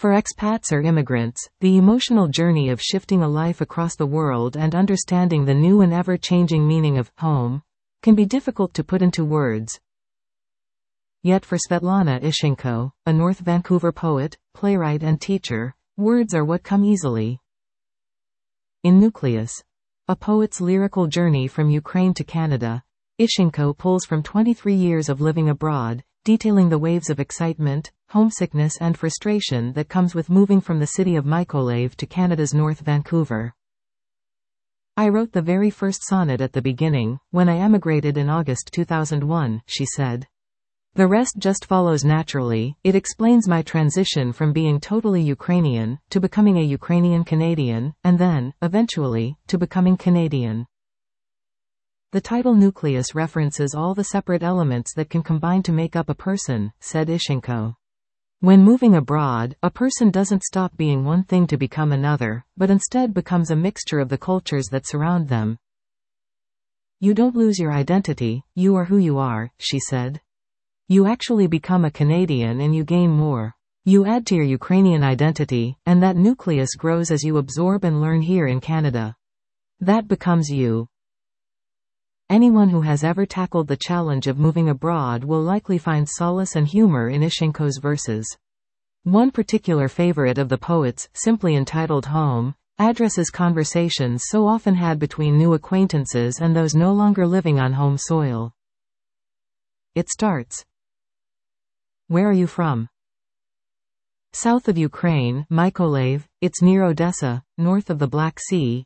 For expats or immigrants, the emotional journey of shifting a life across the world and understanding the new and ever-changing meaning of home can be difficult to put into words. Yet for Svetlana Ishchenko, a North Vancouver poet, playwright and teacher, words are what come easily. In Nucleus, a poet's lyrical journey from Ukraine to Canada, Ishchenko pulls from 23 years of living abroad, detailing the waves of excitement, homesickness and frustration that comes with moving from the city of Mykolaiv to Canada's North Vancouver. I wrote the very first sonnet at the beginning, when I emigrated in August 2001, she said. The rest just follows naturally. It explains my transition from being totally Ukrainian, to becoming a Ukrainian Canadian, and then, eventually, to becoming Canadian. The title Nucleus references all the separate elements that can combine to make up a person, said Ishchenko. When moving abroad, a person doesn't stop being one thing to become another, but instead becomes a mixture of the cultures that surround them. You don't lose your identity, you are who you are, she said. You actually become a Canadian and you gain more. You add to your Ukrainian identity, and that nucleus grows as you absorb and learn here in Canada. That becomes you. Anyone who has ever tackled the challenge of moving abroad will likely find solace and humor in Ishchenko's verses. One particular favorite of the poet's, simply entitled Home, addresses conversations so often had between new acquaintances and those no longer living on home soil. It starts. Where are you from? South of Ukraine, Mykolaiv, it's near Odessa, north of the Black Sea.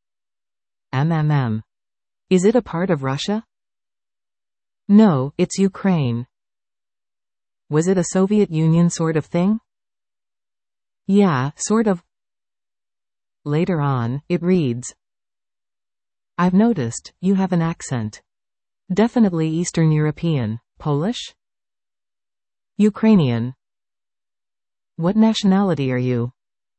Is it a part of Russia? No, it's Ukraine. Was it a Soviet Union sort of thing? Yeah, sort of. Later on, it reads. I've noticed, you have an accent. Definitely Eastern European. Polish? Ukrainian. What nationality are you?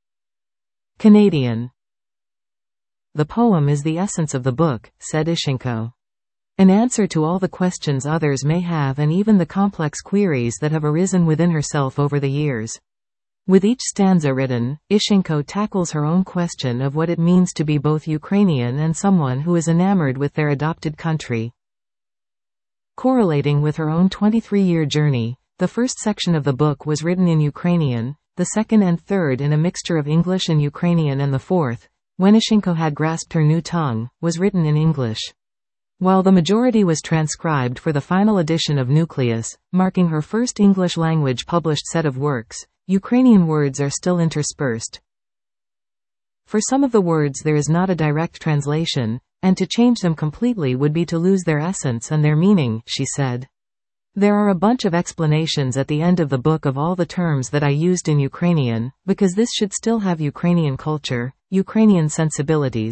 Canadian. The poem is the essence of the book, said Ishchenko. An answer to all the questions others may have and even the complex queries that have arisen within herself over the years. With each stanza written, Ishchenko tackles her own question of what it means to be both Ukrainian and someone who is enamored with their adopted country. Correlating with her own 23-year journey, the first section of the book was written in Ukrainian, the second and third in a mixture of English and Ukrainian, and the fourth, when Ishchenko had grasped her new tongue, was written in English. While the majority was transcribed for the final edition of Nucleus, marking her first English-language published set of works, Ukrainian words are still interspersed. For some of the words there is not a direct translation, and to change them completely would be to lose their essence and their meaning, she said. There are a bunch of explanations at the end of the book of all the terms that I used in Ukrainian, because this should still have Ukrainian culture, Ukrainian sensibilities.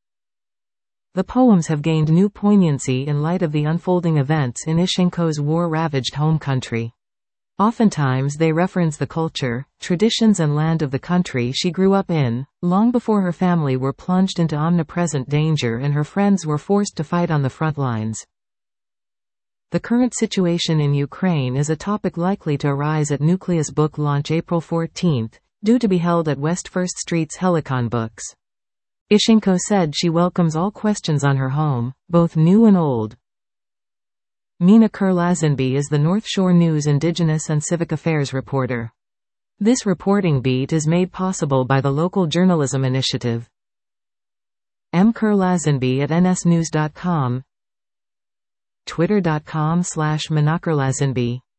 The poems have gained new poignancy in light of the unfolding events in Ishchenko's war-ravaged home country. Oftentimes they reference the culture, traditions and land of the country she grew up in, long before her family were plunged into omnipresent danger and her friends were forced to fight on the front lines. The current situation in Ukraine is a topic likely to arise at Nucleus book launch April 14, due to be held at West First Street's Helicon Books. Ishchenko said she welcomes all questions on her home, both new and old. Mina Kurlazenby is the North Shore News Indigenous and Civic Affairs reporter. This reporting beat is made possible by the Local Journalism Initiative. M. Kurlazenby at nsnews.com, twitter.com/minakurlazenby